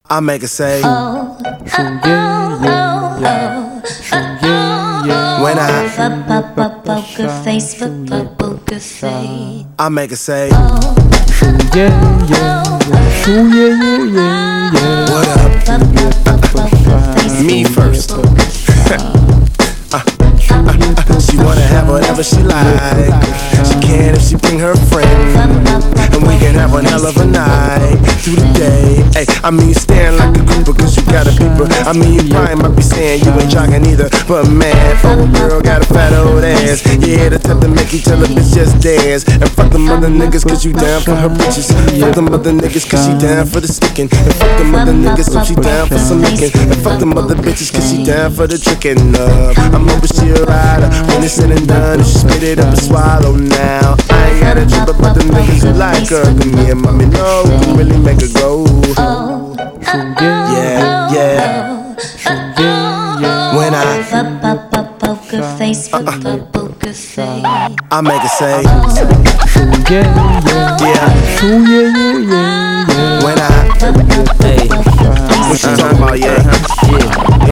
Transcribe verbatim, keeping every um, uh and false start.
I make her say, oh, oh, oh, oh, oh, oh, oh. When I Poker face, poker face. I make her say, yeah, yeah, yeah. Shoo, yeah, yeah, yeah, yeah. what up? Me first. uh, uh, uh, she wanna have whatever she like. She can if she bring her friend, and we can have one hell of a night through the day. Ay, I mean, you staring like a creeper cause you got a peeper. I mean, you probably might be saying you ain't jogging either, but man, old girl got a fat old ass. Yeah, the type to make you tell a bitch just dance. And fuck them other niggas cause you down for her bitches. Fuck them other niggas cause she down for the sticking. And fuck them other niggas so she down for some licking. And fuck them other bitches cause she down for the trickin'. Uh, I'm over she a rider. When it's said and done, she spit it up and swallow now. I ain't got a trip about the niggas who like her. Cause me and mommy know can really make her go. Yeah, yeah. When I Poker face, poker face. I make her say, yeah, yeah, yeah. Shoo, yeah, yeah, yeah.